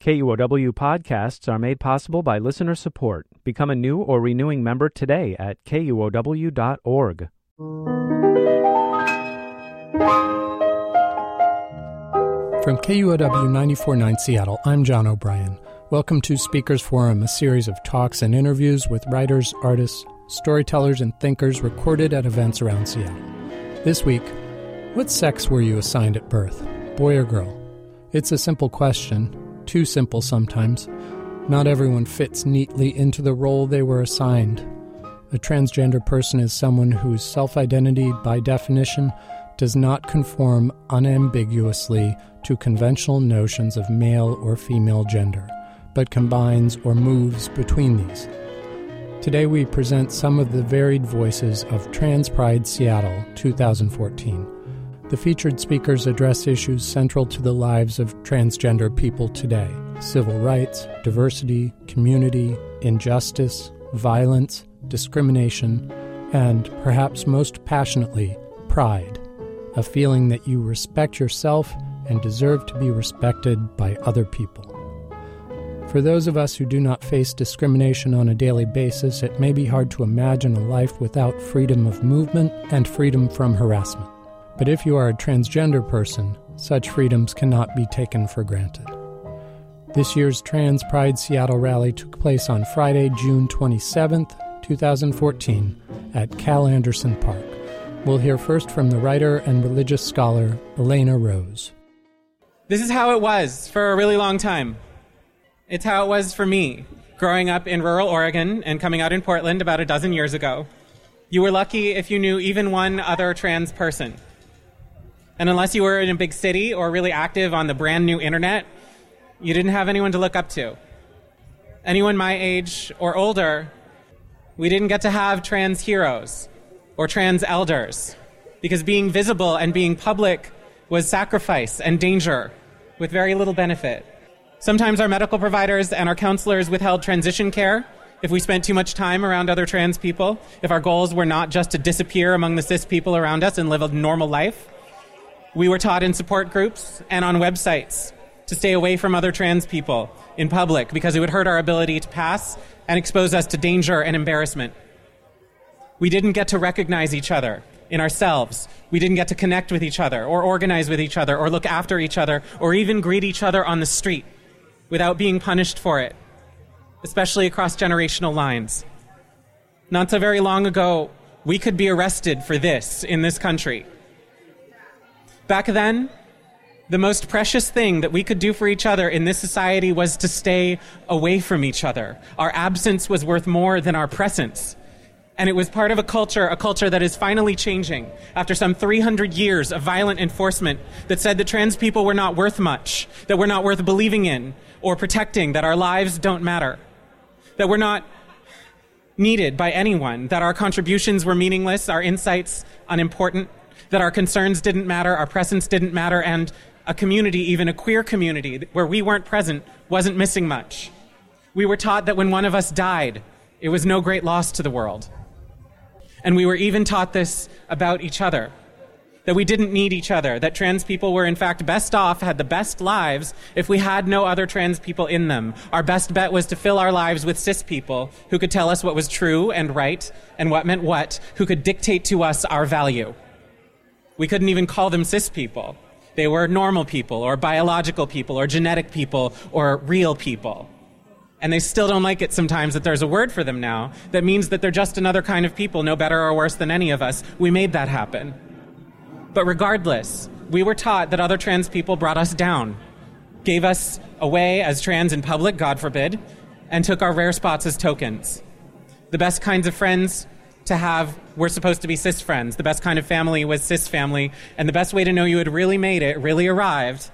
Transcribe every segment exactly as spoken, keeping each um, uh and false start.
K U O W podcasts are made possible by listener support. Become a new or renewing member today at K U O W dot org. From K U O W ninety-four point nine Seattle, I'm John O'Brien. Welcome to Speakers Forum, a series of talks and interviews with writers, artists, storytellers, and thinkers recorded at events around Seattle. This week, what sex were you assigned at birth, boy or girl? It's a simple question, too simple sometimes. Not everyone fits neatly into the role they were assigned. A transgender person is someone whose self-identity, by definition, does not conform unambiguously to conventional notions of male or female gender, but combines or moves between these. Today we present some of the varied voices of Trans Pride Seattle twenty fourteen. The featured speakers address issues central to the lives of transgender people today: civil rights, diversity, community, injustice, violence, discrimination, and, perhaps most passionately, pride, a feeling that you respect yourself and deserve to be respected by other people. For those of us who do not face discrimination on a daily basis, it may be hard to imagine a life without freedom of movement and freedom from harassment. But if you are a transgender person, such freedoms cannot be taken for granted. This year's Trans Pride Seattle rally took place on Friday, June twenty-seventh, twenty fourteen, at Cal Anderson Park. We'll hear first from the writer and religious scholar, Elena Rose. This is how it was for a really long time. It's how it was for me, growing up in rural Oregon and coming out in Portland about a dozen years ago. You were lucky if you knew even one other trans person. And unless you were in a big city or really active on the brand new internet, you didn't have anyone to look up to. Anyone my age or older, we didn't get to have trans heroes or trans elders, because being visible and being public was sacrifice and danger with very little benefit. Sometimes our medical providers and our counselors withheld transition care if we spent too much time around other trans people, if our goals were not just to disappear among the cis people around us and live a normal life. We were taught in support groups and on websites to stay away from other trans people in public because it would hurt our ability to pass and expose us to danger and embarrassment. We didn't get to recognize each other in ourselves. We didn't get to connect with each other or organize with each other or look after each other or even greet each other on the street without being punished for it, especially across generational lines. Not so very long ago, we could be arrested for this in this country. Back then, the most precious thing that we could do for each other in this society was to stay away from each other. Our absence was worth more than our presence. And it was part of a culture, a culture that is finally changing after some three hundred years of violent enforcement that said that trans people were not worth much, that we're not worth believing in or protecting, that our lives don't matter, that we're not needed by anyone, that our contributions were meaningless, our insights unimportant, that our concerns didn't matter, our presence didn't matter, and a community, even a queer community, where we weren't present, wasn't missing much. We were taught that when one of us died, it was no great loss to the world. And we were even taught this about each other, that we didn't need each other, that trans people were in fact best off, had the best lives, if we had no other trans people in them. Our best bet was to fill our lives with cis people who could tell us what was true and right and what meant what, who could dictate to us our value. We couldn't even call them cis people. They were normal people or biological people or genetic people or real people. And they still don't like it sometimes that there's a word for them now that means that they're just another kind of people, no better or worse than any of us. We made that happen. But regardless, we were taught that other trans people brought us down, gave us away as trans in public, God forbid, and took our rare spots as tokens. The best kinds of friends to have were supposed to be cis friends. The best kind of family was cis family. And the best way to know you had really made it, really arrived,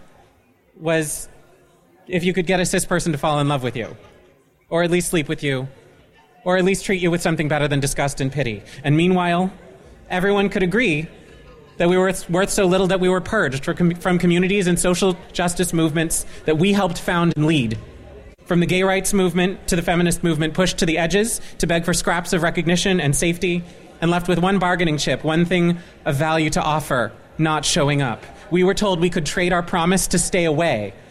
was if you could get a cis person to fall in love with you, or at least sleep with you, or at least treat you with something better than disgust and pity. And meanwhile, everyone could agree that we were worth so little that we were purged from communities and social justice movements that we helped found and lead. From the gay rights movement to the feminist movement, pushed to the edges to beg for scraps of recognition and safety, and left with one bargaining chip, one thing of value to offer, not showing up. We were told we could trade our promise to stay away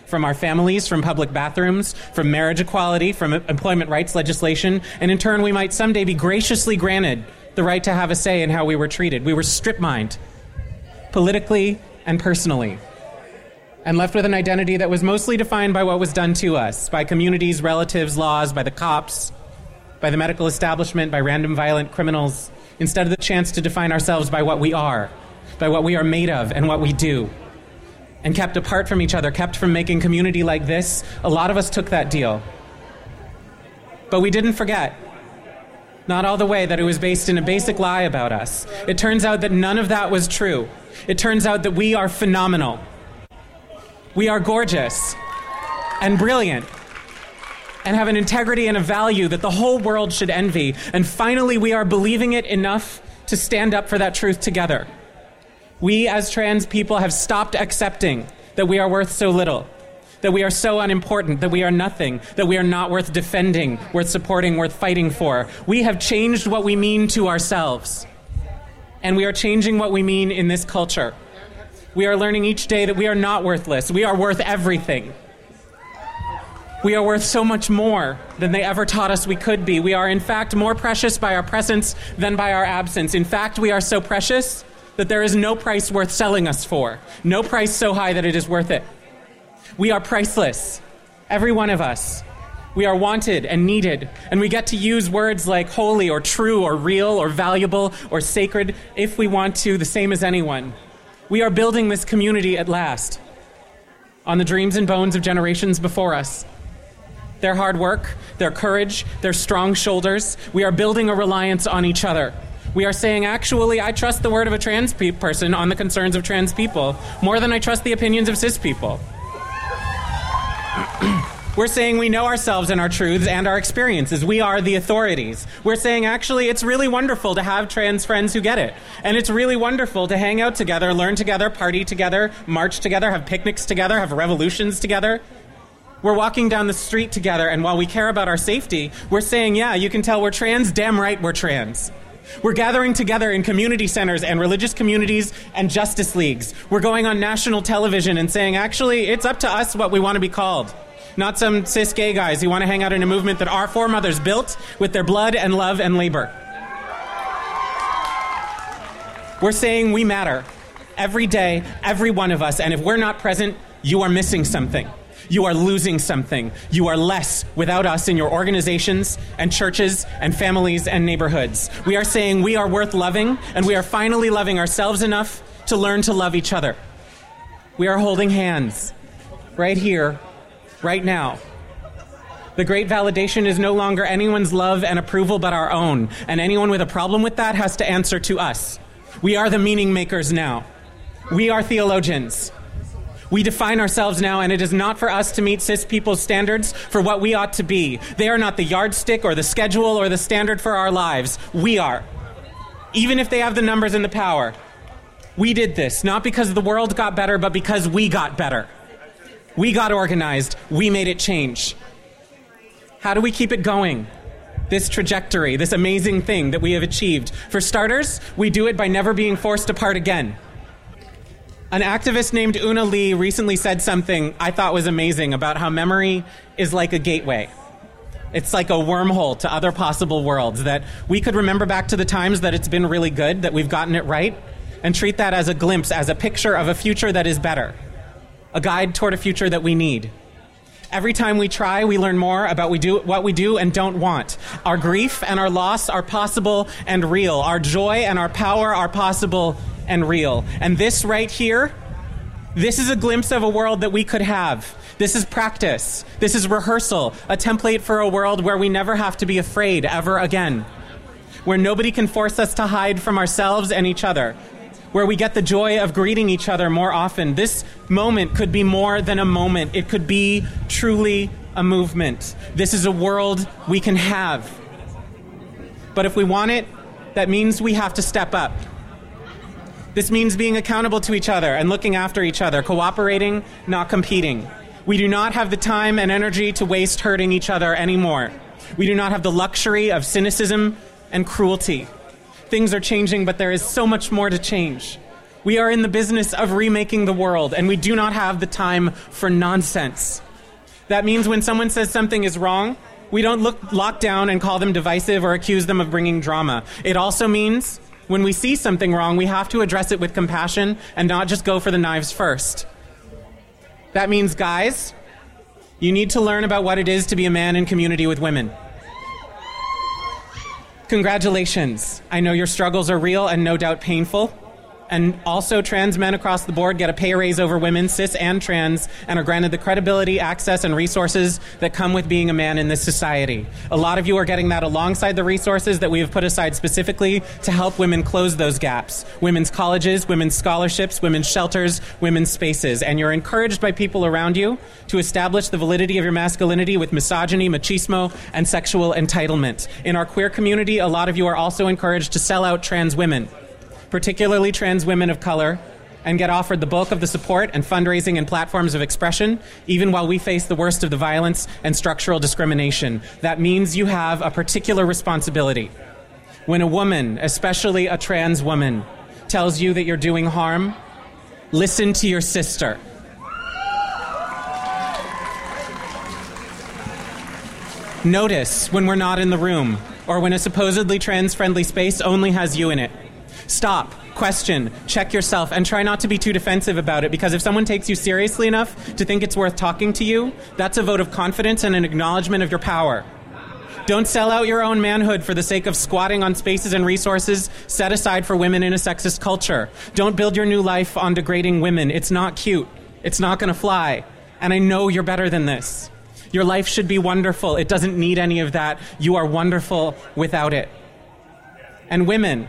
from our families, from public bathrooms, from marriage equality, from employment rights legislation, and in turn we might someday be graciously granted the right to have a say in how we were treated. We were strip-mined, politically and personally, and left with an identity that was mostly defined by what was done to us, by communities, relatives, laws, by the cops, by the medical establishment, by random violent criminals, instead of the chance to define ourselves by what we are, by what we are made of and what we do. And kept apart from each other, kept from making community like this, a lot of us took that deal. But we didn't forget, not all the way, that it was based in a basic lie about us. It turns out that none of that was true. It turns out that we are phenomenal. We are gorgeous and brilliant and have an integrity and a value that the whole world should envy. And finally, we are believing it enough to stand up for that truth together. We as trans people have stopped accepting that we are worth so little, that we are so unimportant, that we are nothing, that we are not worth defending, worth supporting, worth fighting for. We have changed what we mean to ourselves. And we are changing what we mean in this culture. We are learning each day that we are not worthless. We are worth everything. We are worth so much more than they ever taught us we could be. We are, in fact, more precious by our presence than by our absence. In fact, we are so precious that there is no price worth selling us for. No price so high that it is worth it. We are priceless, every one of us. We are wanted and needed, and we get to use words like holy or true or real or valuable or sacred if we want to, the same as anyone. We are building this community at last, on the dreams and bones of generations before us. Their hard work, their courage, their strong shoulders, we are building a reliance on each other. We are saying, actually, I trust the word of a trans pe- person on the concerns of trans people more than I trust the opinions of cis people. We're saying we know ourselves and our truths and our experiences. We are the authorities. We're saying, actually, it's really wonderful to have trans friends who get it. And it's really wonderful to hang out together, learn together, party together, march together, have picnics together, have revolutions together. We're walking down the street together, and while we care about our safety, we're saying, yeah, you can tell we're trans, damn right we're trans. We're gathering together in community centers and religious communities and justice leagues. We're going on national television and saying, actually, it's up to us what we want to be called. Not some cis gay guys who want to hang out in a movement that our foremothers built with their blood and love and labor. We're saying we matter. Every day, every one of us. And if we're not present, you are missing something. You are losing something. You are less without us in your organizations and churches and families and neighborhoods. We are saying we are worth loving, and we are finally loving ourselves enough to learn to love each other. We are holding hands right here, right now. The great validation is no longer anyone's love and approval but our own, and anyone with a problem with that has to answer to us. We are the meaning makers now. We are theologians. We define ourselves now, and it is not for us to meet cis people's standards for what we ought to be. They are not the yardstick or the schedule or the standard for our lives. We are. Even if they have the numbers and the power. We did this, not because the world got better, but because we got better. We got organized. We made it change. How do we keep it going? This trajectory, this amazing thing that we have achieved. For starters, we do it by never being forced apart again. An activist named Una Lee recently said something I thought was amazing about how memory is like a gateway. It's like a wormhole to other possible worlds, that we could remember back to the times that it's been really good, that we've gotten it right, and treat that as a glimpse, as a picture of a future that is better, a guide toward a future that we need. Every time we try, we learn more about we do, what we do and don't want. Our grief and our loss are possible and real. Our joy and our power are possible and real. And this right here, this is a glimpse of a world that we could have. This is practice. This is rehearsal, a template for a world where we never have to be afraid ever again, where nobody can force us to hide from ourselves and each other, where we get the joy of greeting each other more often. This moment could be more than a moment. It could be truly a movement. This is a world we can have. But if we want it, that means we have to step up. This means being accountable to each other and looking after each other, cooperating, not competing. We do not have the time and energy to waste hurting each other anymore. We do not have the luxury of cynicism and cruelty. Things are changing, but there is so much more to change. We are in the business of remaking the world, and we do not have the time for nonsense. That means when someone says something is wrong, we don't look, lock down and call them divisive or accuse them of bringing drama. It also means when we see something wrong, we have to address it with compassion and not just go for the knives first. That means, guys, you need to learn about what it is to be a man in community with women. Congratulations. I know your struggles are real and no doubt painful. And also, trans men across the board get a pay raise over women, cis and trans, and are granted the credibility, access, and resources that come with being a man in this society. A lot of you are getting that alongside the resources that we have put aside specifically to help women close those gaps. Women's colleges, women's scholarships, women's shelters, women's spaces. And you're encouraged by people around you to establish the validity of your masculinity with misogyny, machismo, and sexual entitlement. In our queer community, a lot of you are also encouraged to sell out trans women, particularly trans women of color, and get offered the bulk of the support and fundraising and platforms of expression, even while we face the worst of the violence and structural discrimination. That means you have a particular responsibility. When a woman, especially a trans woman, tells you that you're doing harm, listen to your sister. Notice when we're not in the room, or when a supposedly trans-friendly space only has you in it. Stop, question, check yourself, and try not to be too defensive about it, because if someone takes you seriously enough to think it's worth talking to you, that's a vote of confidence and an acknowledgement of your power. Don't sell out your own manhood for the sake of squatting on spaces and resources set aside for women in a sexist culture. Don't build your new life on degrading women. It's not cute. It's not going to fly. And I know you're better than this. Your life should be wonderful. It doesn't need any of that. You are wonderful without it. And women,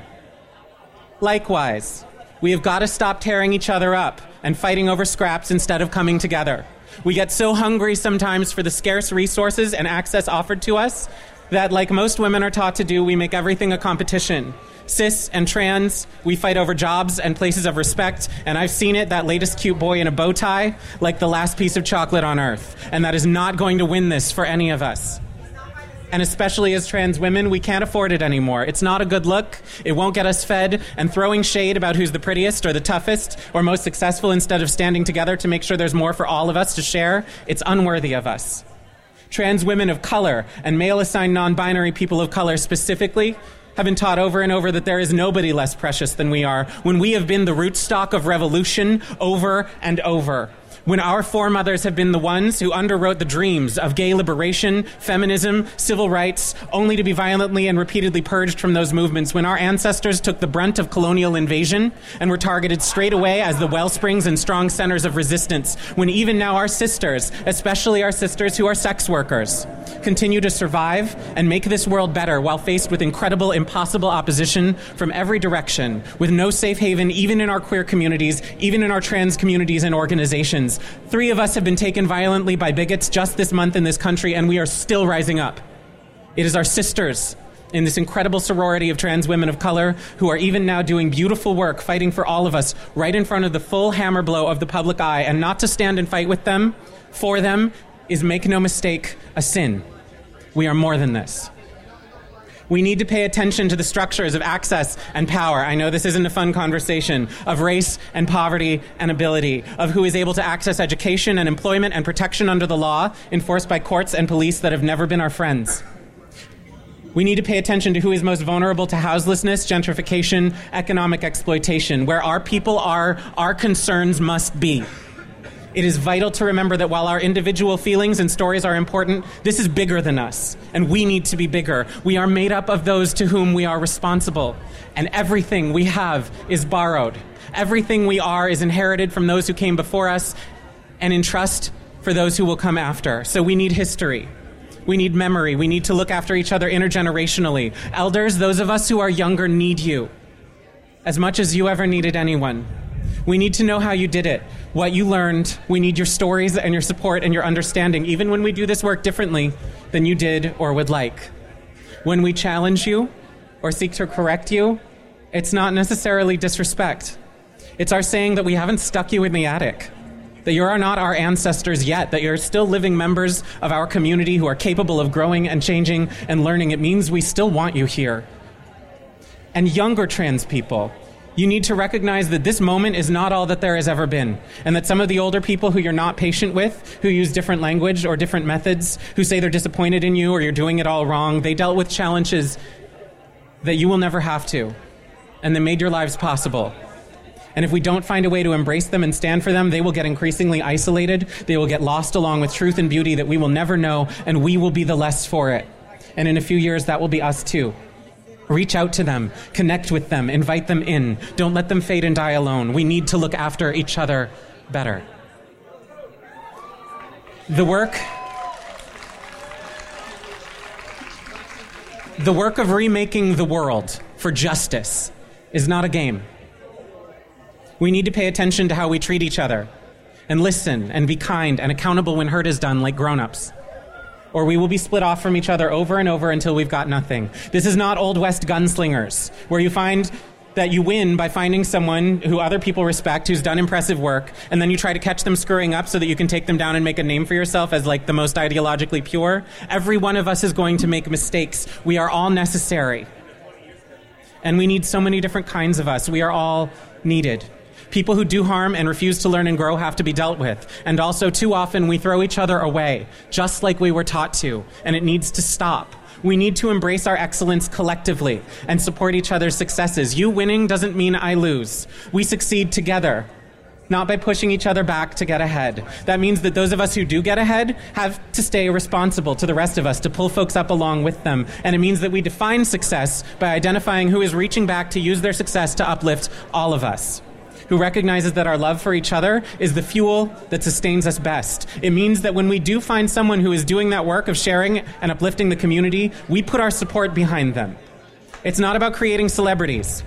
likewise, we have got to stop tearing each other up and fighting over scraps instead of coming together. We get so hungry sometimes for the scarce resources and access offered to us that, like most women are taught to do, we make everything a competition. Cis and trans, we fight over jobs and places of respect, and I've seen it, that latest cute boy in a bow tie, like the last piece of chocolate on earth. And that is not going to win this for any of us. And especially as trans women, we can't afford it anymore. It's not a good look. It won't get us fed. And throwing shade about who's the prettiest or the toughest or most successful instead of standing together to make sure there's more for all of us to share, it's unworthy of us. Trans women of color and male-assigned non-binary people of color specifically have been taught over and over that there is nobody less precious than we are, when we have been the rootstock of revolution over and over. When our foremothers have been the ones who underwrote the dreams of gay liberation, feminism, civil rights, only to be violently and repeatedly purged from those movements. When our ancestors took the brunt of colonial invasion and were targeted straight away as the wellsprings and strong centers of resistance. When even now our sisters, especially our sisters who are sex workers, continue to survive and make this world better while faced with incredible, impossible opposition from every direction, with no safe haven even in our queer communities, even in our trans communities and organizations. Three of us have been taken violently by bigots just this month in this country, and we are still rising up. It is our sisters in this incredible sorority of trans women of color who are even now doing beautiful work, fighting for all of us, right in front of the full hammer blow of the public eye. And not to stand and fight with them, for them, is, make no mistake, a sin. We are more than this. We need to pay attention to the structures of access and power. I know this isn't a fun conversation, of race and poverty and ability, of who is able to access education and employment and protection under the law enforced by courts and police that have never been our friends. We need to pay attention to who is most vulnerable to houselessness, gentrification, economic exploitation. Where our people are, our concerns must be. It is vital to remember that while our individual feelings and stories are important, this is bigger than us, and we need to be bigger. We are made up of those to whom we are responsible, and everything we have is borrowed. Everything we are is inherited from those who came before us, and in trust for those who will come after. So we need history. We need memory. We need to look after each other intergenerationally. Elders, those of us who are younger need you as much as you ever needed anyone. We need to know how you did it, what you learned. We need your stories and your support and your understanding, even when we do this work differently than you did or would like. When we challenge you or seek to correct you, it's not necessarily disrespect. It's our saying that we haven't stuck you in the attic, that you are not our ancestors yet, that you're still living members of our community who are capable of growing and changing and learning. It means we still want you here. And younger trans people, You need to recognize that this moment is not all that there has ever been, and that some of the older people who you're not patient with, who use different language or different methods, who say they're disappointed in you or you're doing it all wrong, they dealt with challenges that you will never have to, and they made your lives possible. And if we don't find a way to embrace them and stand for them, they will get increasingly isolated, they will get lost along with truth and beauty that we will never know, and we will be the less for it. And in a few years, that will be us too. Reach out to them, connect with them, invite them in. Don't let them fade and die alone. We need to look after each other better. The work, the work of remaking the world for justice is not a game. We need to pay attention to how we treat each other and listen and be kind and accountable when hurt is done like grown-ups. Or we will be split off from each other over and over until we've got nothing. This is not Old West gunslingers, where you find that you win by finding someone who other people respect, who's done impressive work, and then you try to catch them screwing up so that you can take them down and make a name for yourself as like the most ideologically pure. Every one of us is going to make mistakes. We are all necessary. And we need so many different kinds of us. We are all needed. People who do harm and refuse to learn and grow have to be dealt with. And also, too often, we throw each other away, just like we were taught to, and it needs to stop. We need to embrace our excellence collectively and support each other's successes. You winning doesn't mean I lose. We succeed together, not by pushing each other back to get ahead. That means that those of us who do get ahead have to stay responsible to the rest of us, to pull folks up along with them. And it means that we define success by identifying who is reaching back to use their success to uplift all of us, who recognizes that our love for each other is the fuel that sustains us best. It means that when we do find someone who is doing that work of sharing and uplifting the community, we put our support behind them. It's not about creating celebrities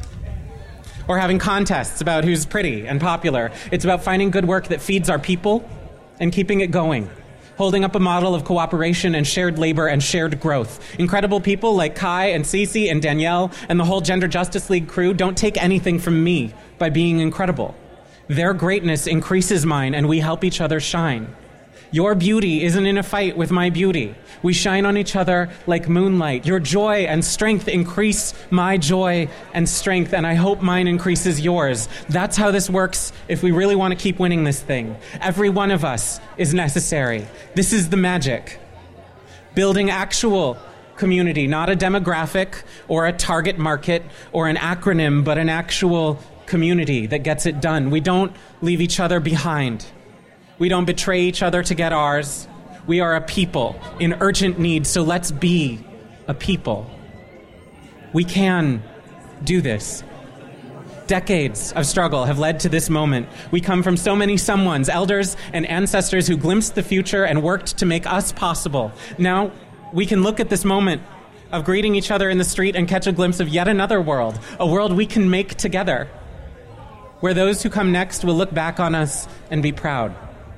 or having contests about who's pretty and popular. It's about finding good work that feeds our people and keeping it going, holding up a model of cooperation and shared labor and shared growth. Incredible people like Kai and Cece and Danielle and the whole Gender Justice League crew don't take anything from me by being incredible. Their greatness increases mine, and we help each other shine. Your beauty isn't in a fight with my beauty. We shine on each other like moonlight. Your joy and strength increase my joy and strength, and I hope mine increases yours. That's how this works if we really want to keep winning this thing. Every one of us is necessary. This is the magic. Building actual community, not a demographic or a target market or an acronym, but an actual community that gets it done. We don't leave each other behind. We don't betray each other to get ours. We are a people in urgent need, so let's be a people. We can do this. Decades of struggle have led to this moment. We come from so many someones, elders and ancestors who glimpsed the future and worked to make us possible. Now we can look at this moment of greeting each other in the street and catch a glimpse of yet another world, a world we can make together, where those who come next will look back on us and be proud.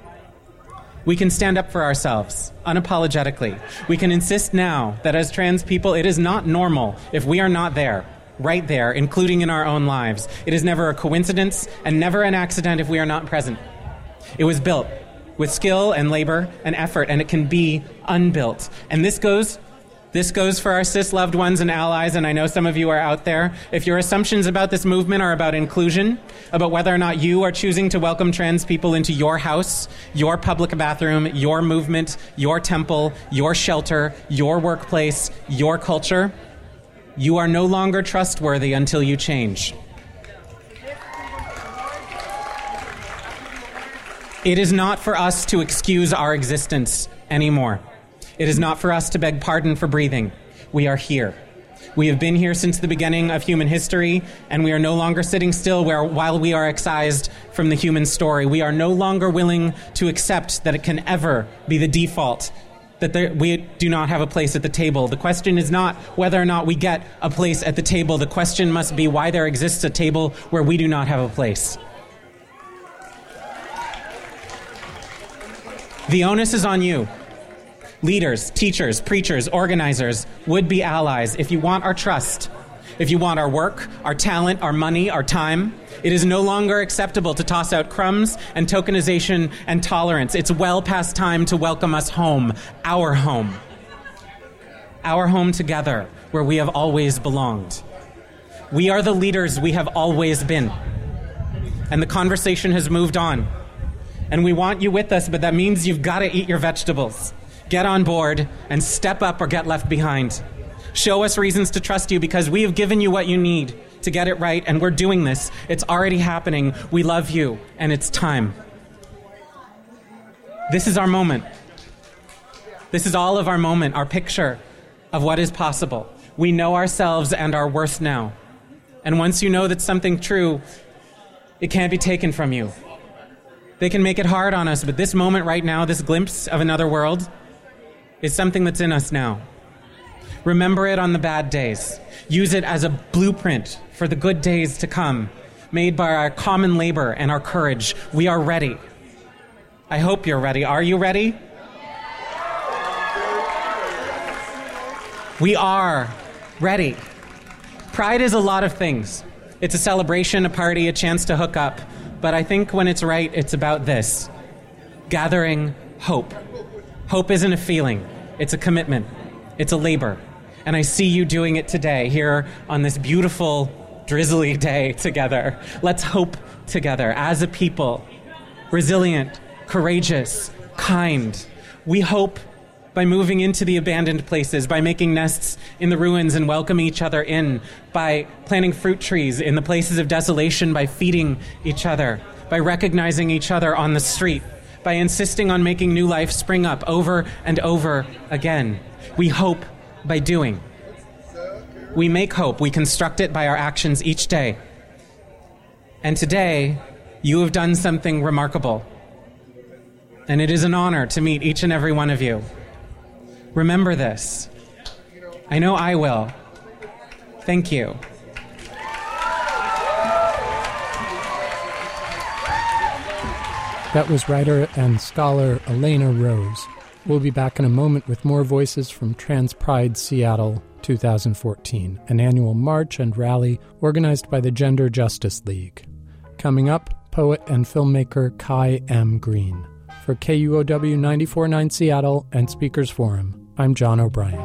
We can stand up for ourselves, unapologetically. We can insist now that as trans people, it is not normal if we are not there, right there, including in our own lives. It is never a coincidence and never an accident if we are not present. It was built with skill and labor and effort, and it can be unbuilt. And this goes This goes for our cis loved ones and allies, and I know some of you are out there. If your assumptions about this movement are about inclusion, about whether or not you are choosing to welcome trans people into your house, your public bathroom, your movement, your temple, your shelter, your workplace, your culture, you are no longer trustworthy until you change. It is not for us to excuse our existence anymore. It is not for us to beg pardon for breathing. We are here. We have been here since the beginning of human history, and we are no longer sitting still where, while we are excised from the human story. We are no longer willing to accept that it can ever be the default, that there, we do not have a place at the table. The question is not whether or not we get a place at the table. The question must be why there exists a table where we do not have a place. The onus is on you. Leaders, teachers, preachers, organizers, would-be allies. If you want our trust, if you want our work, our talent, our money, our time, it is no longer acceptable to toss out crumbs and tokenization and tolerance. It's well past time to welcome us home, our home. Our home together, where we have always belonged. We are the leaders we have always been. And the conversation has moved on. And we want you with us, but that means you've got to eat your vegetables. Get on board and step up or get left behind. Show us reasons to trust you because we have given you what you need to get it right, and we're doing this. It's already happening. We love you, and it's time. This is our moment. This is all of our moment, our picture of what is possible. We know ourselves and our worth now. And once you know that's something true, it can't be taken from you. They can make it hard on us, but this moment right now, this glimpse of another world, is something that's in us now. Remember it on the bad days. Use it as a blueprint for the good days to come, made by our common labor and our courage. We are ready. I hope you're ready. Are you ready? We are ready. Pride is a lot of things. It's a celebration, a party, a chance to hook up. But I think when it's right, it's about this. Gathering hope. Hope isn't a feeling. It's a commitment. It's a labor. And I see you doing it today, here on this beautiful, drizzly day together. Let's hope together as a people. Resilient, courageous, kind. We hope by moving into the abandoned places, by making nests in the ruins and welcoming each other in, by planting fruit trees in the places of desolation, by feeding each other, by recognizing each other on the street, by insisting on making new life spring up over and over again. We hope by doing. We make hope. We construct it by our actions each day. And today, you have done something remarkable. And it is an honor to meet each and every one of you. Remember this. I know I will. Thank you. That was writer and scholar Elena Rose. We'll be back in a moment with more voices from Trans Pride Seattle twenty fourteen, an annual march and rally organized by the Gender Justice League. Coming up, poet and filmmaker Kai M. Green. For K U O W ninety-four point nine Seattle and Speakers Forum, I'm John O'Brien.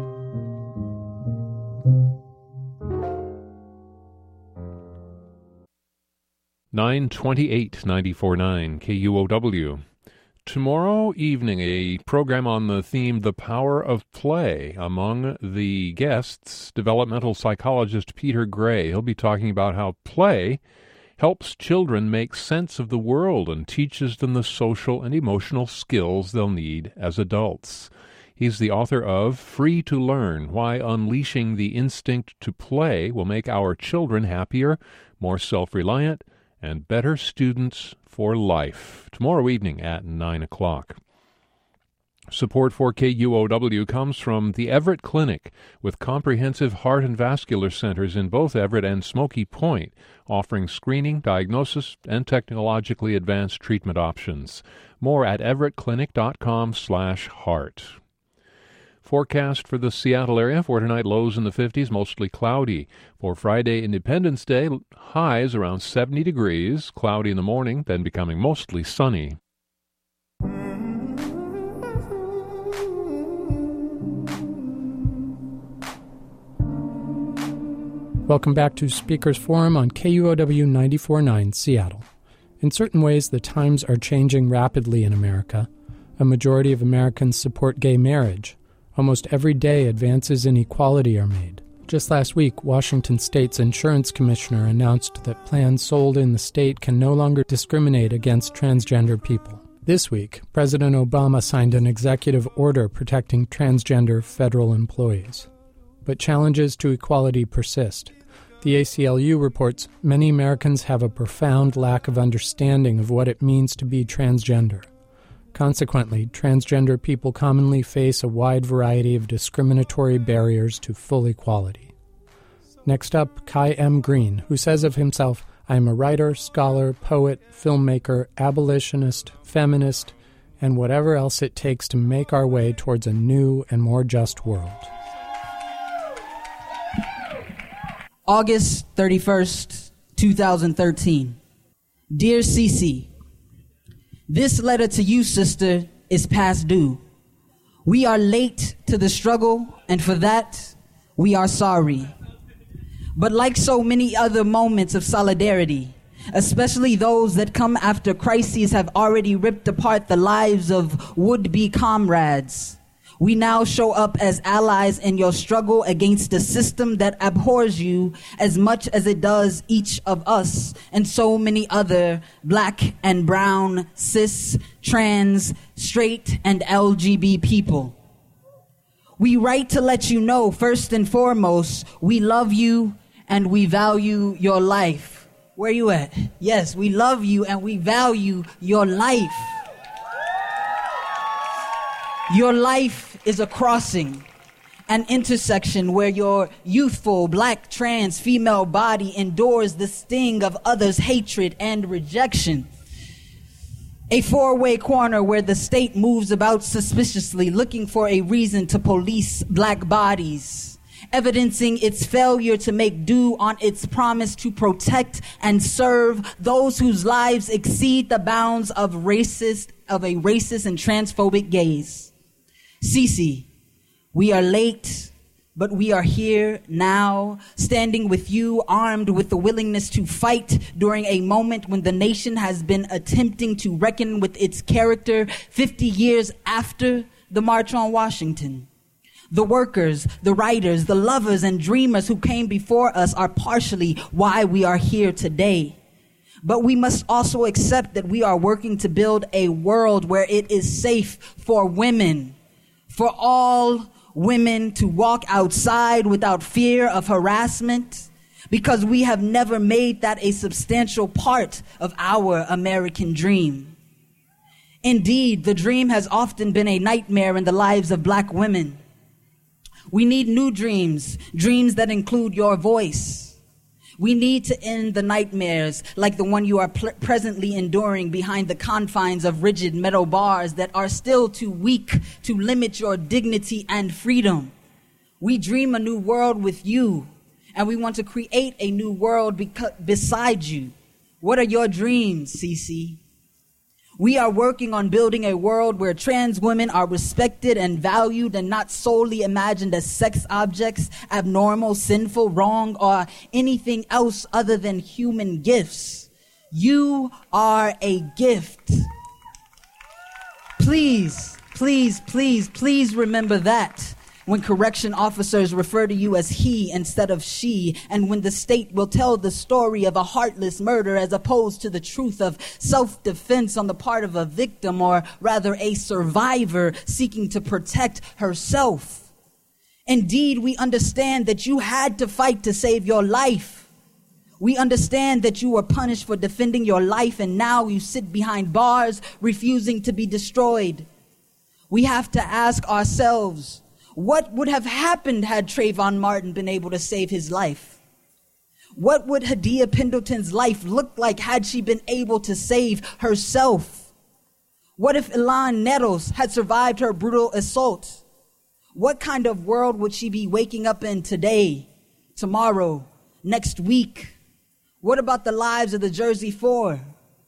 nine twenty-eight ninety-four point nine K U O W. Tomorrow evening, a program on the theme The Power of Play. Among the guests, developmental psychologist Peter Gray. He'll be talking about how play helps children make sense of the world and teaches them the social and emotional skills they'll need as adults. He's the author of Free to Learn, Why Unleashing the Instinct to Play Will Make Our Children Happier, More Self-Reliant, and Better Students for Life. Tomorrow evening at nine o'clock. Support for K U O W comes from the Everett Clinic, with comprehensive heart and vascular centers in both Everett and Smoky Point, offering screening, diagnosis, and technologically advanced treatment options. More at everettclinic.com slash heart. Forecast for the Seattle area for tonight, lows in the fifties, mostly cloudy. For Friday, Independence Day, highs around seventy degrees, cloudy in the morning, then becoming mostly sunny. Welcome back to Speakers Forum on K U O W ninety-four point nine Seattle. In certain ways, the times are changing rapidly in America. A majority of Americans support gay marriage. Almost every day, advances in equality are made. Just last week, Washington State's insurance commissioner announced that plans sold in the state can no longer discriminate against transgender people. This week, President Obama signed an executive order protecting transgender federal employees. But challenges to equality persist. The A C L U reports many Americans have a profound lack of understanding of what it means to be transgender. Consequently, transgender people commonly face a wide variety of discriminatory barriers to full equality. Next up, Kai M. Green, who says of himself, "I am a writer, scholar, poet, filmmaker, abolitionist, feminist, and whatever else it takes to make our way towards a new and more just world." August thirty-first, twenty thirteen. Dear Cece, this letter to you, sister, is past due. We are late to the struggle, and for that, we are sorry. But like so many other moments of solidarity, especially those that come after crises have already ripped apart the lives of would-be comrades, we now show up as allies in your struggle against a system that abhors you as much as it does each of us and so many other black and brown, cis, trans, straight, and L G B T people. We write to let you know, first and foremost, we love you and we value your life. Where you at? Yes, we love you and we value your life. Your life is a crossing, an intersection where your youthful black, trans, female body endures the sting of others' hatred and rejection. A four-way corner where the state moves about suspiciously, looking for a reason to police black bodies, evidencing its failure to make due on its promise to protect and serve those whose lives exceed the bounds of racist, of a racist and transphobic gaze. Cece, we are late, but we are here now, standing with you, armed with the willingness to fight during a moment when the nation has been attempting to reckon with its character fifty years after the March on Washington. The workers, the writers, the lovers and dreamers who came before us are partially why we are here today. But we must also accept that we are working to build a world where it is safe for women, for all women to walk outside without fear of harassment, because we have never made that a substantial part of our American dream. Indeed, the dream has often been a nightmare in the lives of black women. We need new dreams, dreams that include your voice. We need to end the nightmares like the one you are pl- presently enduring behind the confines of rigid metal bars that are still too weak to limit your dignity and freedom. We dream a new world with you, and we want to create a new world beca- beside you. What are your dreams, Cece? We are working on building a world where trans women are respected and valued and not solely imagined as sex objects, abnormal, sinful, wrong, or anything else other than human gifts. You are a gift. Please, please, please, please remember that when correction officers refer to you as he instead of she, and when the state will tell the story of a heartless murder as opposed to the truth of self-defense on the part of a victim, or rather a survivor seeking to protect herself. Indeed, we understand that you had to fight to save your life. We understand that you were punished for defending your life, and now you sit behind bars refusing to be destroyed. We have to ask ourselves, what would have happened had Trayvon Martin been able to save his life? What would Hadia Pendleton's life look like had she been able to save herself? What if Ilan Nettles had survived her brutal assault? What kind of world would she be waking up in today, tomorrow, next week? What about the lives of the Jersey Four?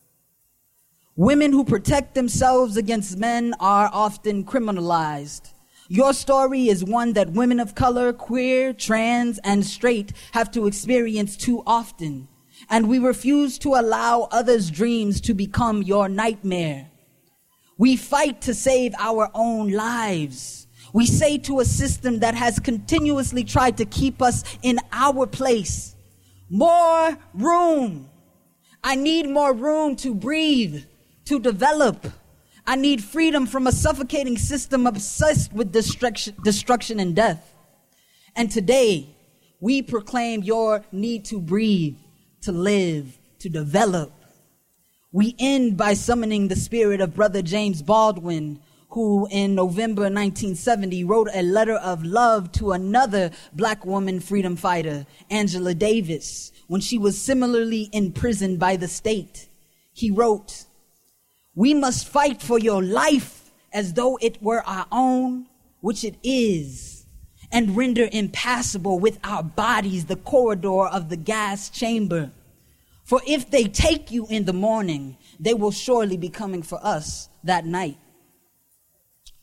Women who protect themselves against men are often criminalized. Your story is one that women of color, queer, trans, and straight have to experience too often. And we refuse to allow others' dreams to become your nightmare. We fight to save our own lives. We say to a system that has continuously tried to keep us in our place, more room. I need more room to breathe, to develop. I need freedom from a suffocating system obsessed with destruction, destruction and death. And today, we proclaim your need to breathe, to live, to develop. We end by summoning the spirit of Brother James Baldwin, who in November nineteen seventy wrote a letter of love to another black woman freedom fighter, Angela Davis, when she was similarly imprisoned by the state. He wrote, "We must fight for your life as though it were our own, which it is, and render impassable with our bodies the corridor of the gas chamber. For if they take you in the morning, they will surely be coming for us that night."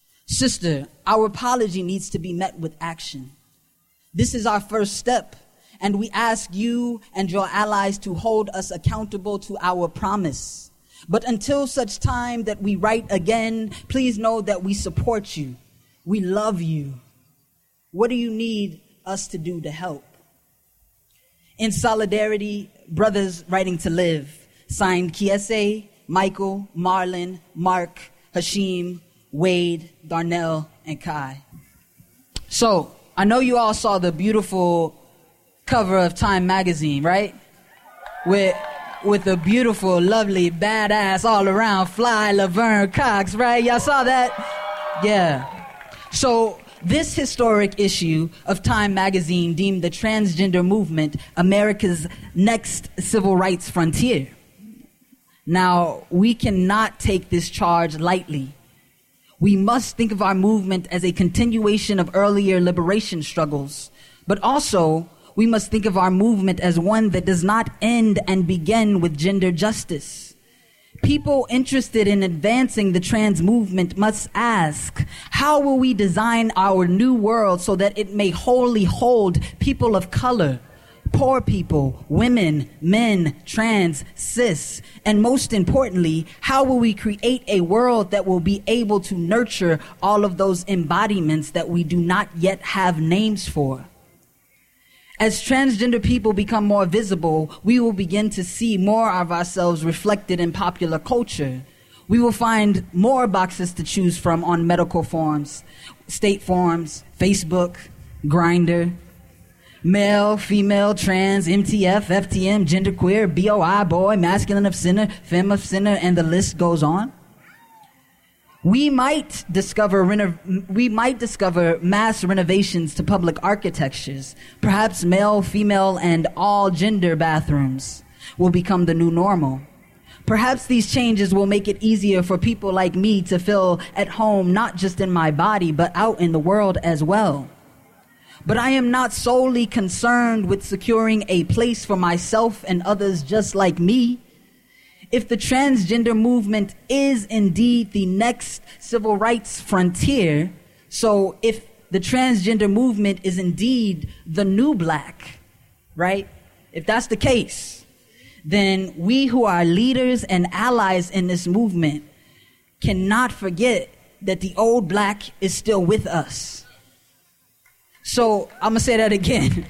Sister, our apology needs to be met with action. This is our first step, And we ask you and your allies to hold us accountable to our promise. But until such time that we write again, please know that we support you. We love you. What do you need us to do to help? In solidarity, Brothers Writing to Live, signed Kiese, Michael, Marlon, Mark, Hashim, Wade, Darnell, and Kai. So, I know you all saw the beautiful cover of Time magazine, right? With with the beautiful, lovely, badass, all around, fly Laverne Cox, right? Y'all saw that? Yeah. So, this historic issue of Time magazine deemed the transgender movement America's next civil rights frontier. Now, we cannot take this charge lightly. We must think of our movement as a continuation of earlier liberation struggles, but also we must think of our movement as one that does not end and begin with gender justice. People interested in advancing the trans movement must ask, how will we design our new world so that it may wholly hold people of color, poor people, women, men, trans, cis, and most importantly, how will we create a world that will be able to nurture all of those embodiments that we do not yet have names for? As transgender people become more visible, we will begin to see more of ourselves reflected in popular culture. We will find more boxes to choose from on medical forms, state forms, Facebook, Grindr, male, female, trans, M T F, F T M, genderqueer, B O I, boy, masculine of sinner, femme of sinner, and the list goes on. We might discover reno- we might discover mass renovations to public architectures. Perhaps male, female, and all gender bathrooms will become the new normal. Perhaps these changes will make it easier for people like me to feel at home, not just in my body, but out in the world as well. But I am not solely concerned with securing a place for myself and others just like me. If the transgender movement is indeed the next civil rights frontier, so if the transgender movement is indeed the new black, right? If that's the case, then we who are leaders and allies in this movement cannot forget that the old black is still with us. So I'm gonna say that again.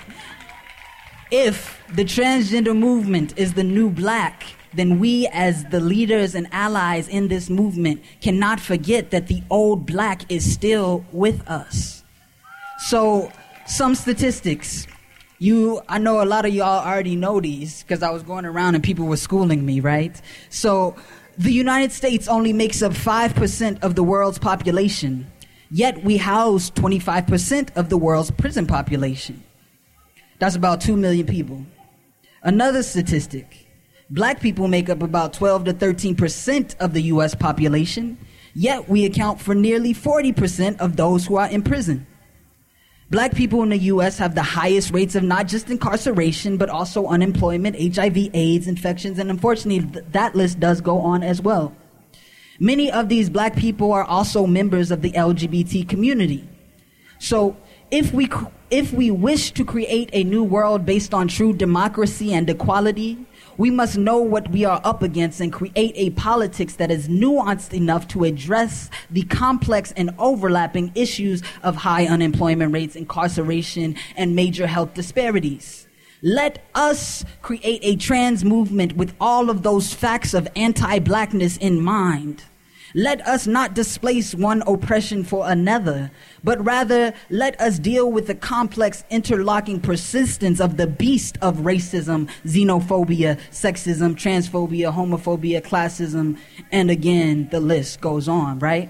If the transgender movement is the new black, then we as the leaders and allies in this movement cannot forget that the old black is still with us. So some statistics. You, I know a lot of y'all already know these because I was going around and people were schooling me, right? So the United States only makes up five percent of the world's population, yet we house twenty-five percent of the world's prison population. That's about two million people. Another statistic. Black people make up about twelve to thirteen percent of the U S population, yet we account for nearly forty percent of those who are in prison. Black people in the U S have the highest rates of not just incarceration, but also unemployment, H I V, AIDS, infections, and unfortunately, th- that list does go on as well. Many of these black people are also members of the L G B T community. So if we, if we wish to create a new world based on true democracy and equality, we must know what we are up against and create a politics that is nuanced enough to address the complex and overlapping issues of high unemployment rates, incarceration, and major health disparities. Let us create a trans movement with all of those facts of anti-blackness in mind. Let us not displace one oppression for another, but rather let us deal with the complex interlocking persistence of the beast of racism, xenophobia, sexism, transphobia, homophobia, classism, and again, the list goes on, right?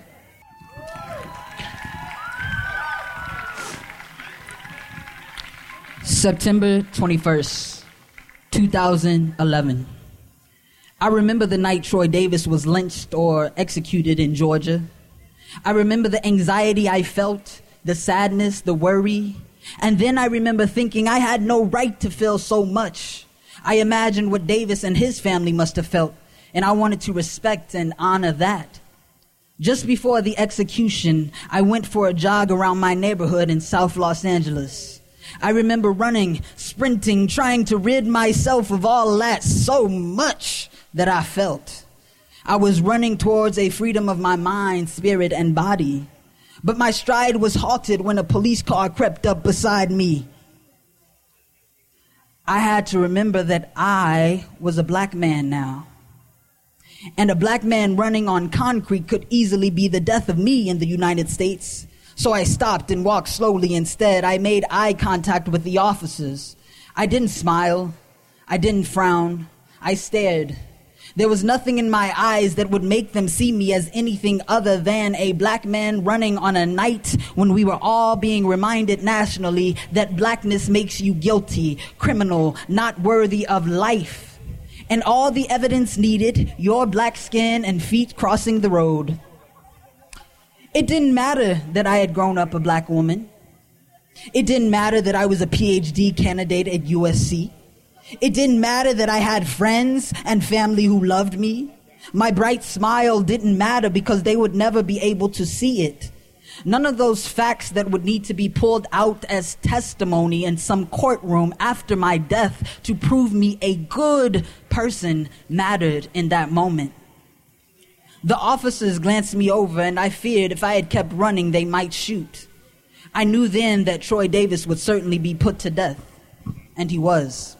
September twenty-first, two thousand eleven. I remember the night Troy Davis was lynched or executed in Georgia. I remember the anxiety I felt, the sadness, the worry. And then I remember thinking I had no right to feel so much. I imagined what Davis and his family must have felt, and I wanted to respect and honor that. Just before the execution, I went for a jog around my neighborhood in South Los Angeles. I remember running, sprinting, trying to rid myself of all that, so much that I felt. I was running towards a freedom of my mind, spirit, and body. But my stride was halted when a police car crept up beside me. I had to remember that I was a black man now. And a black man running on concrete could easily be the death of me in the United States. So I stopped and walked slowly instead. I made eye contact with the officers. I didn't smile. I didn't frown. I stared. There was nothing in my eyes that would make them see me as anything other than a black man running on a night when we were all being reminded nationally that blackness makes you guilty, criminal, not worthy of life. And all the evidence needed, your black skin and feet crossing the road. It didn't matter that I had grown up a black woman. It didn't matter that I was a P H D candidate at U S C. It didn't matter that I had friends and family who loved me. My bright smile didn't matter because they would never be able to see it. None of those facts that would need to be pulled out as testimony in some courtroom after my death to prove me a good person mattered in that moment. The officers glanced me over, and I feared if I had kept running, they might shoot. I knew then that Troy Davis would certainly be put to death, and he was.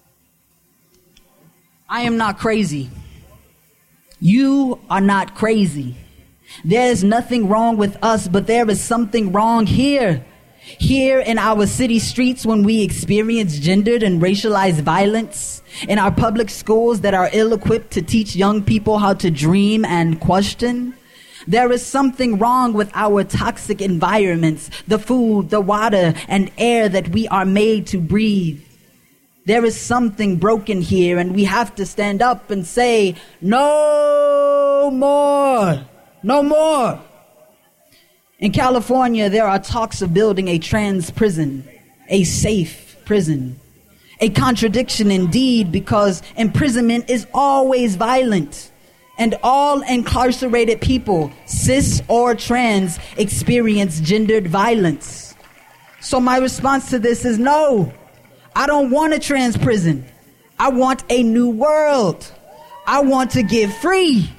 I am not crazy. You are not crazy. There is nothing wrong with us, but there is something wrong here. Here in our city streets when we experience gendered and racialized violence, in our public schools that are ill-equipped to teach young people how to dream and question. There is something wrong with our toxic environments, the food, the water, and air that we are made to breathe. There is something broken here, and we have to stand up and say, no more, no more. In California, there are talks of building a trans prison, a safe prison. A contradiction indeed, because imprisonment is always violent, and all incarcerated people, cis or trans, experience gendered violence. So my response to this is no. I don't want a trans prison. I want a new world. I want to get free.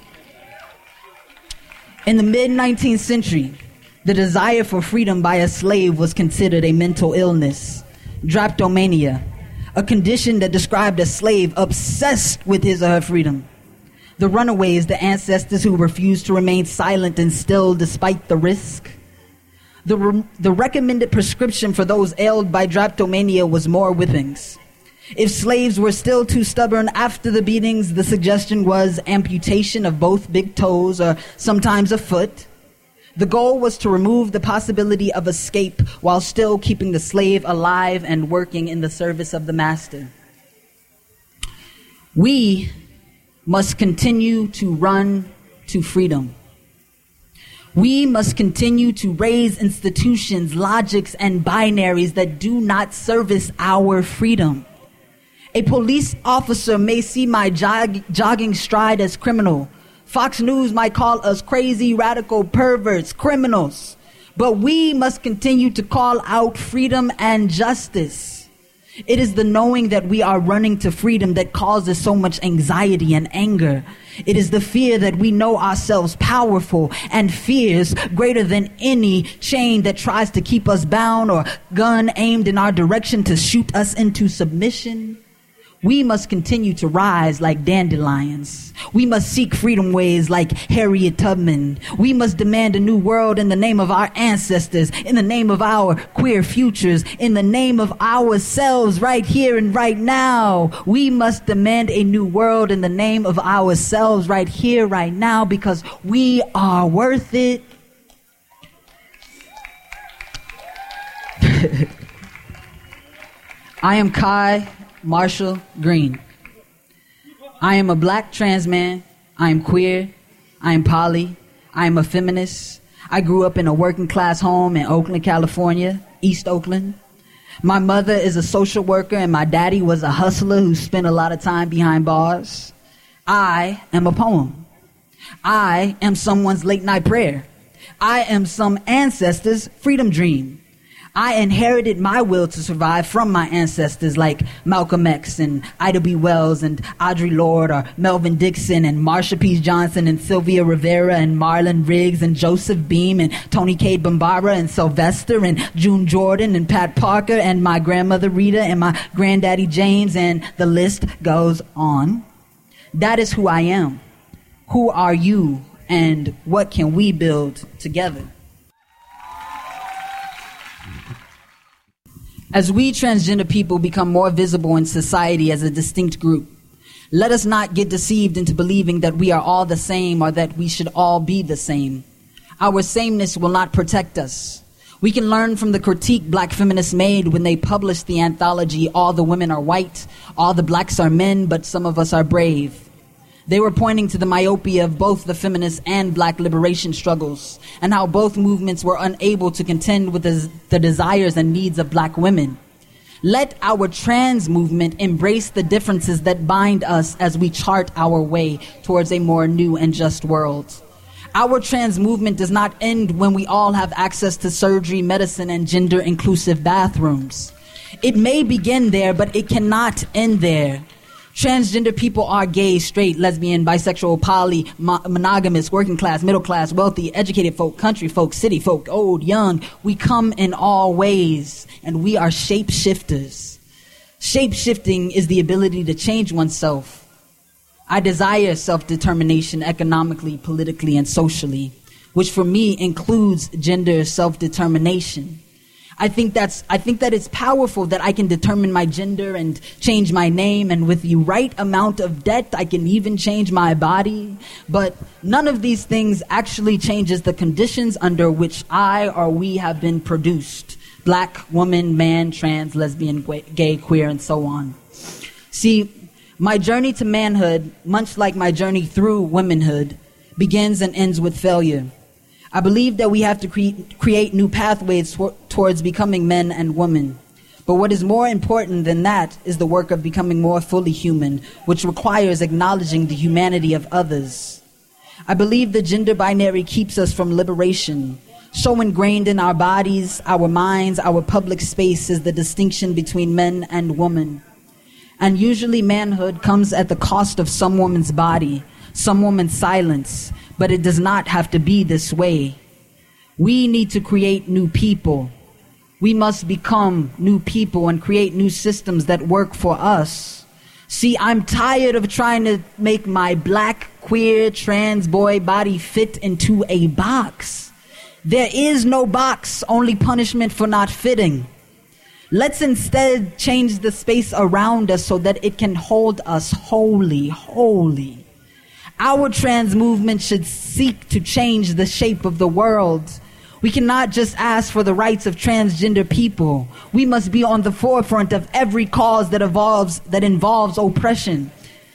In the mid-nineteenth century, the desire for freedom by a slave was considered a mental illness, drapetomania, a condition that described a slave obsessed with his or her freedom. The runaways, the ancestors who refused to remain silent and still despite the risk. The, re- the recommended prescription for those ailed by drapetomania was more whippings. If slaves were still too stubborn after the beatings, the suggestion was amputation of both big toes or sometimes a foot. The goal was to remove the possibility of escape while still keeping the slave alive and working in the service of the master. We must continue to run to freedom. We must continue to raise institutions, logics, and binaries that do not service our freedom. A police officer may see my jog- jogging stride as criminal. Fox News might call us crazy, radical perverts, criminals. But we must continue to call out freedom and justice. It is the knowing that we are running to freedom that causes so much anxiety and anger. It is the fear that we know ourselves powerful and fears greater than any chain that tries to keep us bound or gun aimed in our direction to shoot us into submission. We must continue to rise like dandelions. We must seek freedom ways like Harriet Tubman. We must demand a new world in the name of our ancestors, in the name of our queer futures, in the name of ourselves right here and right now. We must demand a new world in the name of ourselves right here, right now, because we are worth it. I am Kai Marshall Green. I am a black trans man. I am queer. I am poly. I am a feminist. I grew up in a working class home in Oakland, California, East Oakland. My mother is a social worker and my daddy was a hustler who spent a lot of time behind bars. I am a poem. I am someone's late night prayer. I am some ancestor's freedom dream. I inherited my will to survive from my ancestors like Malcolm X and Ida B. Wells and Audre Lorde or Melvin Dixon and Marsha P. Johnson and Sylvia Rivera and Marlon Riggs and Joseph Beam and Tony Cade Bambara and Sylvester and June Jordan and Pat Parker and my grandmother Rita and my granddaddy James, and the list goes on. That is who I am. Who are you, and what can we build together? As we transgender people become more visible in society as a distinct group, let us not get deceived into believing that we are all the same or that we should all be the same. Our sameness will not protect us. We can learn from the critique black feminists made when they published the anthology All the Women Are White, All the Blacks Are Men, But Some of Us Are Brave. They were pointing to the myopia of both the feminist and black liberation struggles and how both movements were unable to contend with the, the desires and needs of black women. Let our trans movement embrace the differences that bind us as we chart our way towards a more new and just world. Our trans movement does not end when we all have access to surgery, medicine, and gender-inclusive bathrooms. It may begin there, but it cannot end there. Transgender people are gay, straight, lesbian, bisexual, poly, mo- monogamous, working class, middle class, wealthy, educated folk, country folk, city folk, old, young. We come in all ways, and we are shapeshifters. Shape-shifting is the ability to change oneself. I desire self-determination economically, politically, and socially, which for me includes gender self-determination. I think that's, I think that it's powerful that I can determine my gender and change my name, and with the right amount of debt, I can even change my body. But none of these things actually changes the conditions under which I or we have been produced. Black, woman, man, trans, lesbian, gay, queer, and so on. See, my journey to manhood, much like my journey through womanhood, begins and ends with failure. I believe that we have to cre- create new pathways tw- towards becoming men and women. But what is more important than that is the work of becoming more fully human, which requires acknowledging the humanity of others. I believe the gender binary keeps us from liberation. So ingrained in our bodies, our minds, our public space is the distinction between men and women. And usually manhood comes at the cost of some woman's body, some woman's silence, but it does not have to be this way. We need to create new people. We must become new people and create new systems that work for us. See, I'm tired of trying to make my black, queer, trans boy body fit into a box. There is no box, only punishment for not fitting. Let's instead change the space around us so that it can hold us wholly, wholly. Our trans movement should seek to change the shape of the world. We cannot just ask for the rights of transgender people. We must be on the forefront of every cause that evolves, that involves oppression.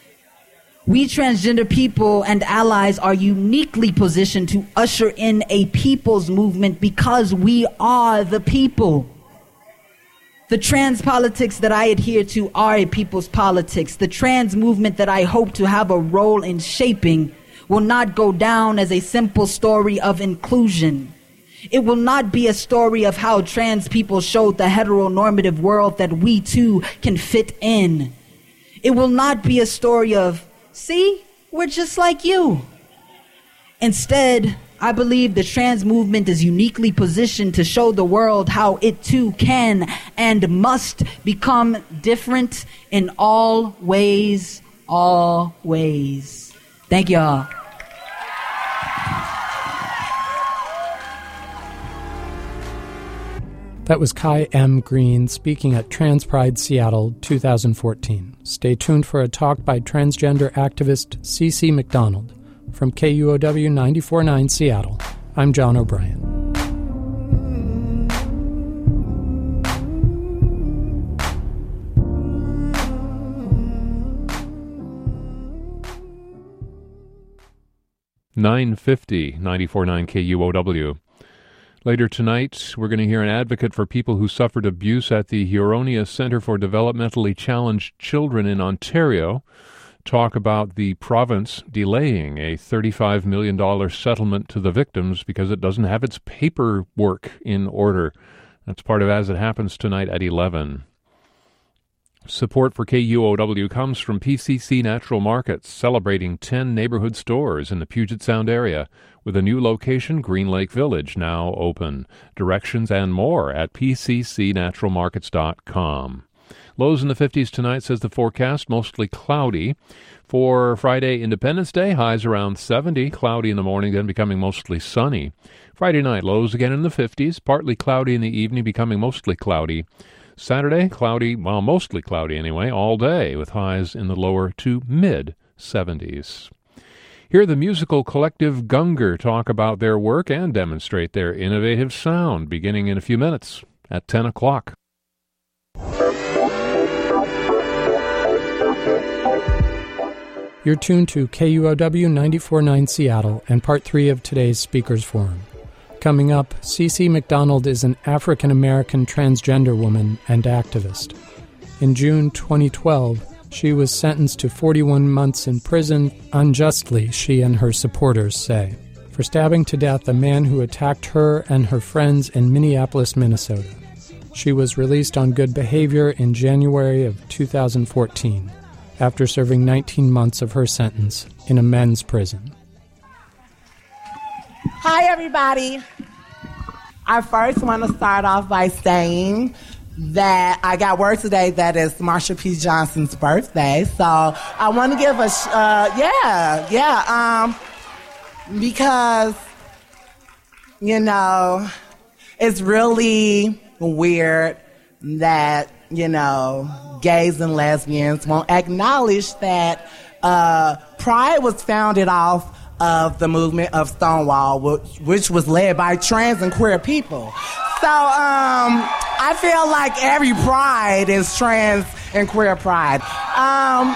We transgender people and allies are uniquely positioned to usher in a people's movement because we are the people. The trans politics that I adhere to are a people's politics. The trans movement that I hope to have a role in shaping will not go down as a simple story of inclusion. It will not be a story of how trans people showed the heteronormative world that we too can fit in. It will not be a story of, see, we're just like you. Instead, I believe the trans movement is uniquely positioned to show the world how it too can and must become different in all ways, all ways. Thank y'all. That was Kai M. Green speaking at Trans Pride Seattle two thousand fourteen. Stay tuned for a talk by transgender activist C C McDonald. From K U O W ninety-four point nine Seattle, I'm John O'Brien. nine fifty, ninety-four point nine K U O W. Later tonight, we're going to hear an advocate for people who suffered abuse at the Huronia Centre for Developmentally Challenged Children in Ontario talk about the province delaying a thirty-five million dollars settlement to the victims because it doesn't have its paperwork in order. That's part of As It Happens tonight at eleven. Support for K U O W comes from P C C Natural Markets, celebrating ten neighborhood stores in the Puget Sound area, with a new location, Green Lake Village, now open. Directions and more at p c c natural markets dot com. Lows in the fifties tonight, says the forecast, mostly cloudy. For Friday, Independence Day, highs around seventy, cloudy in the morning, then becoming mostly sunny. Friday night, lows again in the fifties, partly cloudy in the evening, becoming mostly cloudy. Saturday, cloudy, well, mostly cloudy anyway, all day, with highs in the lower to mid-seventies. Hear the musical collective Gungor talk about their work and demonstrate their innovative sound, beginning in a few minutes at ten o'clock. You're tuned to K U O W ninety-four point nine Seattle and part three of today's Speakers Forum. Coming up, Cece McDonald is an African-American transgender woman and activist. In June twenty twelve, she was sentenced to forty-one months in prison, unjustly, she and her supporters say, for stabbing to death a man who attacked her and her friends in Minneapolis, Minnesota. She was released on good behavior in January of two thousand fourteen, after serving nineteen months of her sentence in a men's prison. Hi, everybody. I first want to start off by saying that I got word today that it's Marsha P. Johnson's birthday, so I want to give a, sh- uh, yeah, yeah, um, because, you know, it's really weird that, you know, gays and lesbians won't acknowledge that uh, Pride was founded off of the movement of Stonewall, which, which was led by trans and queer people. So um, I feel like every pride is trans and queer pride. Um,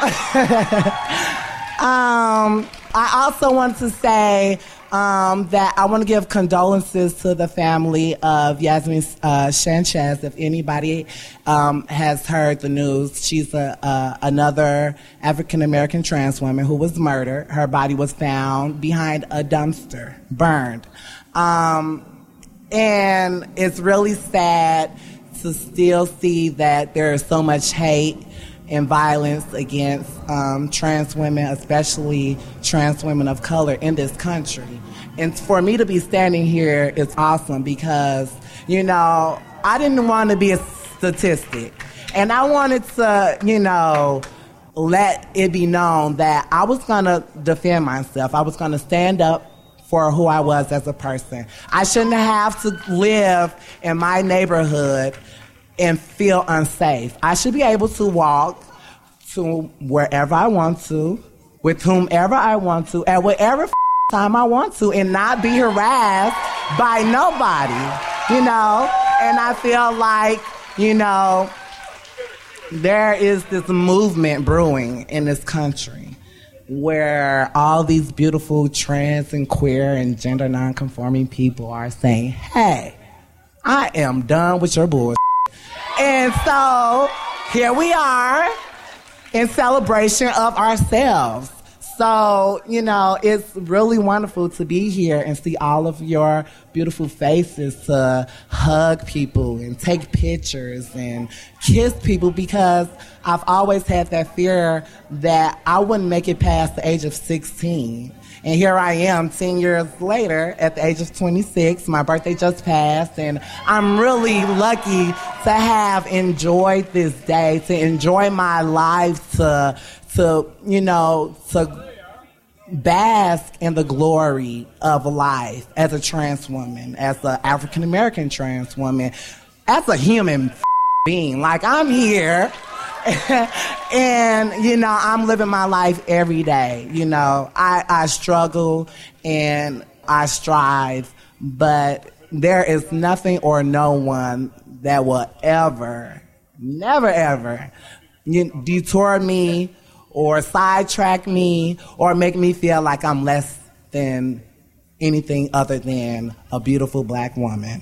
um, I also want to say um, that I want to give condolences to the family of Yasmin uh, Sanchez. If anybody um, has heard the news, she's a, uh, another African-American trans woman who was murdered. Her body was found behind a dumpster, burned. Um, and it's really sad to still see that there is so much hate and violence against um, trans women, especially trans women of color in this country. And for me to be standing here is awesome because, you know, I didn't want to be a statistic. And I wanted to, you know, let it be known that I was going to defend myself. I was going to stand up for who I was as a person. I shouldn't have to live in my neighborhood and feel unsafe. I should be able to walk to wherever I want to, with whomever I want to, at whatever f- time I want to, and not be harassed by nobody, you know? And I feel like, you know, there is this movement brewing in this country where all these beautiful trans and queer and gender nonconforming people are saying, hey, I am done with your bullshit. And so here we are in celebration of ourselves. So, you know, it's really wonderful to be here and see all of your beautiful faces, to hug people and take pictures and kiss people, because I've always had that fear that I wouldn't make it past the age of sixteen. And here I am ten years later at the age of twenty-six. My birthday just passed, and I'm really lucky to have enjoyed this day, to enjoy my life, to, to you know, to bask in the glory of life as a trans woman, as an African-American trans woman, as a human being. Like, I'm here. And, you know, I'm living my life every day. You know, I, I struggle and I strive, but there is nothing or no one that will ever, never, ever you, detour me or sidetrack me or make me feel like I'm less than anything other than a beautiful black woman.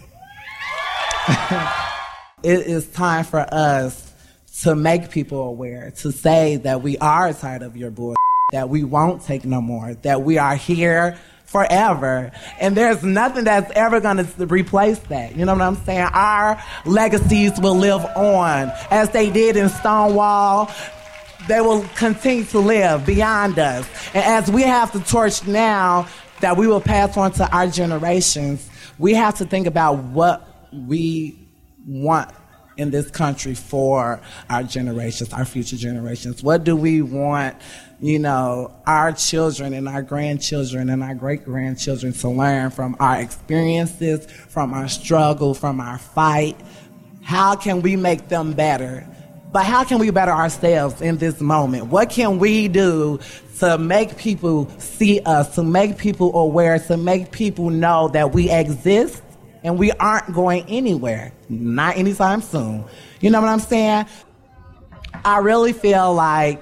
It is time for us to make people aware, to say that we are tired of your bullshit, that we won't take no more, that we are here forever. And there's nothing that's ever going to replace that. You know what I'm saying? Our legacies will live on as they did in Stonewall. They will continue to live beyond us. And as we have the torch now that we will pass on to our generations, we have to think about what we want in this country for our generations, our future generations. What do we want, you know, our children and our grandchildren and our great-grandchildren to learn from our experiences, from our struggle, from our fight? How can we make them better? But how can we better ourselves in this moment? What can we do to make people see us, to make people aware, to make people know that we exist and we aren't going anywhere, not anytime soon? You know what I'm saying? I really feel like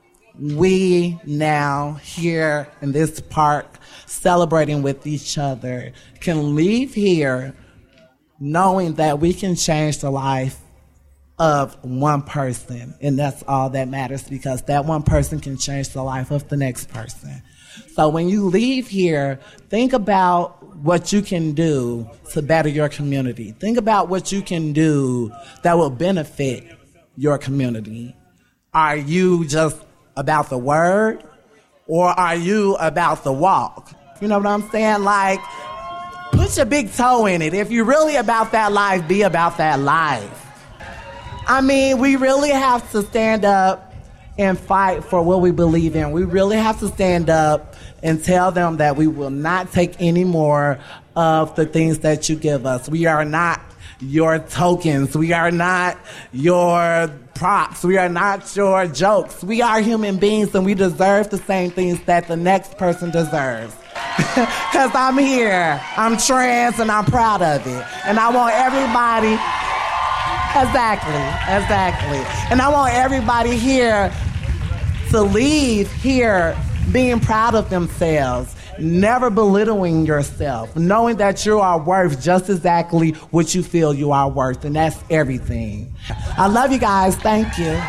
we now here in this park celebrating with each other can leave here knowing that we can change the life of one person, and that's all that matters, because that one person can change the life of the next person. So when you leave here, think about what you can do to better your community. Think about what you can do that will benefit your community. Are you just about the word, or are you about the walk? You know what I'm saying? Like, put your big toe in it. If you're really about that life, be about that life. I mean, we really have to stand up and fight for what we believe in. We really have to stand up and tell them that we will not take any more of the things that you give us. We are not your tokens. We are not your props. We are not your jokes. We are human beings, and we deserve the same things that the next person deserves. Because I'm here. I'm trans, and I'm proud of it. And I want everybody... Exactly, exactly. And I want everybody here to leave here being proud of themselves, never belittling yourself, knowing that you are worth just exactly what you feel you are worth, and that's everything. I love you guys. Thank you.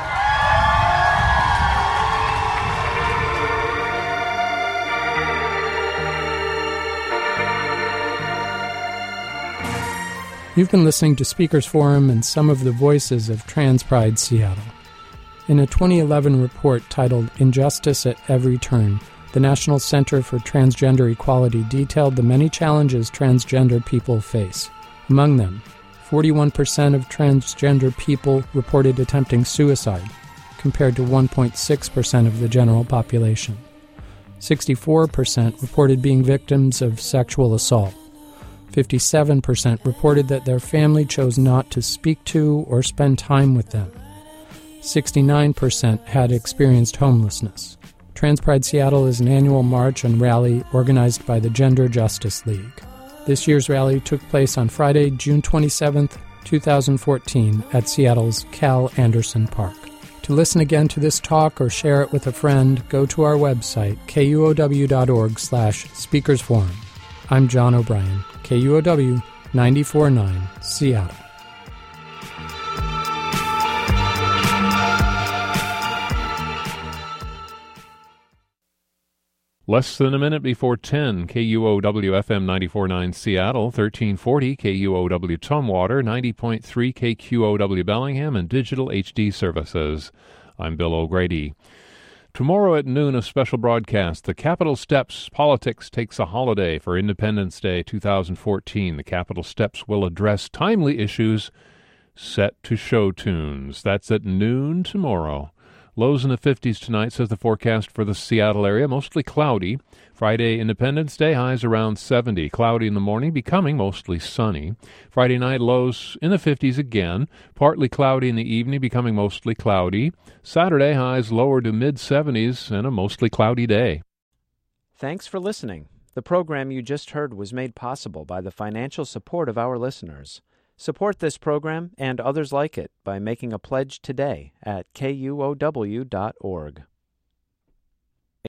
You've been listening to Speakers Forum and some of the voices of Trans Pride Seattle. In a twenty eleven report titled Injustice at Every Turn, the National Center for Transgender Equality detailed the many challenges transgender people face. Among them, forty-one percent of transgender people reported attempting suicide, compared to one point six percent of the general population. sixty-four percent reported being victims of sexual assault. fifty-seven percent reported that their family chose not to speak to or spend time with them. sixty-nine percent had experienced homelessness. Trans Pride Seattle is an annual march and rally organized by the Gender Justice League. This year's rally took place on Friday, June twenty-seventh, twenty fourteen, at Seattle's Cal Anderson Park. To listen again to this talk or share it with a friend, go to our website, K U O W dot org slash speakers forum. I'm John O'Brien, K U O W ninety-four point nine, Seattle. Less than a minute before ten, K U O W F M ninety-four point nine Seattle, thirteen forty K U O W Tumwater, ninety point three K Q O W Bellingham, and digital H D services. I'm Bill O'Grady. Tomorrow at noon, a special broadcast. The Capitol Steps Politics takes a holiday for Independence Day two thousand fourteen. The Capitol Steps will address timely issues set to show tunes. That's at noon tomorrow. Lows in the fifties tonight, says the forecast for the Seattle area. Mostly cloudy. Friday, Independence Day, highs around seventy. Cloudy in the morning, becoming mostly sunny. Friday night, lows in the fifties again. Partly cloudy in the evening, becoming mostly cloudy. Saturday, highs lower to mid-seventies and a mostly cloudy day. Thanks for listening. The program you just heard was made possible by the financial support of our listeners. Support this program and others like it by making a pledge today at K U O W dot org.